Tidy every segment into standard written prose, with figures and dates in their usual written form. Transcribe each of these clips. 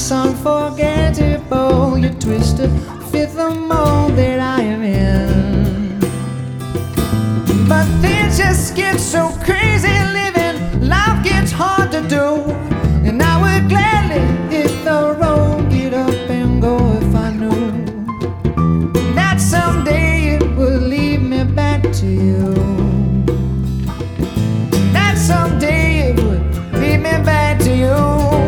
It's unforgettable. You twisted fit the mold that I am in. But things just get so crazy living. Life gets hard to do. And I would gladly hit the road, get up and go if I knew that someday it would lead me back to you. That someday it would lead me back to you.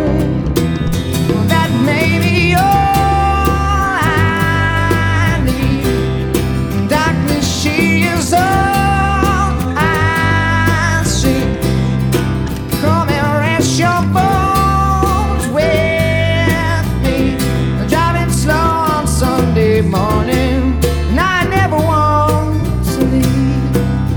That may be all I need. Darkness, she is all I see. Come and rest your bones with me. Driving slow on Sunday morning, and I never want to leave.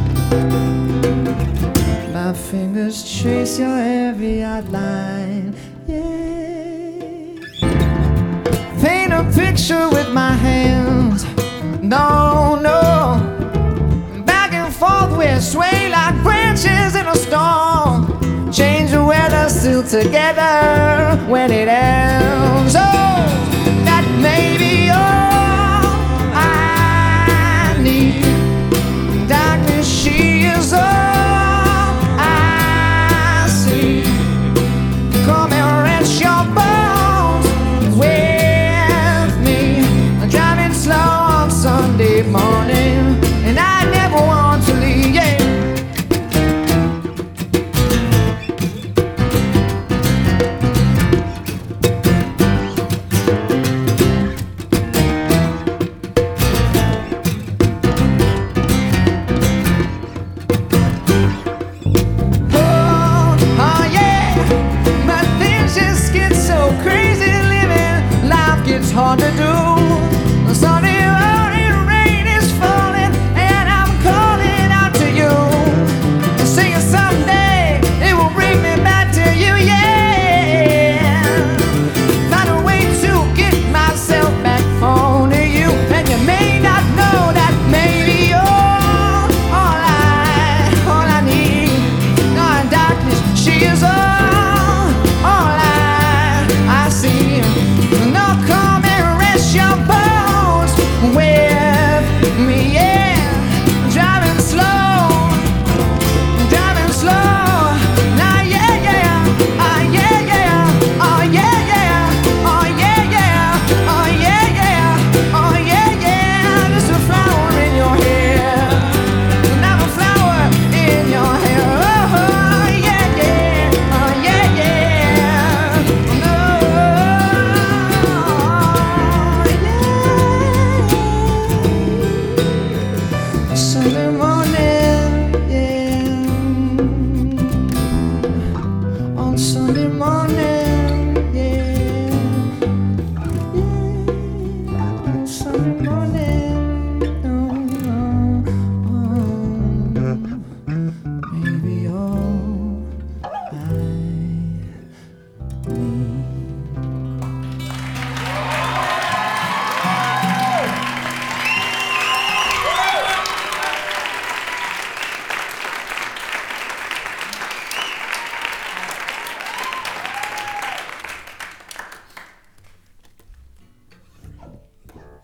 My fingers trace your heavy outline, yeah. Paint a picture with my hands, no, no. Back and forth we sway like branches in a storm. Change the weather, still together when it ends. Oh, that may be all I need. Darkness, she is all I see. Come and rest your bones with me. I'm driving slow on Sunday morning, and I never want to leave, yeah. It's hard to do. Sunday morning rain is falling, and I'm calling out to you. Singing someday it will bring me back to you, yeah. Find a way to get myself back home to you, and you may not know that maybe all I need. No, darkness, she is all I see. No, come and rest your bones with me, yeah. Driving slow, now, yeah, yeah, oh, yeah, yeah, oh, yeah, yeah, oh, yeah, yeah, oh, yeah, yeah, oh, yeah, yeah. There's a flower in your hair, another flower in your hair, oh, yeah, yeah, oh, yeah, yeah, no. Sunday morning, yeah. On Sunday morning, yeah. Yeah. On Sunday morning.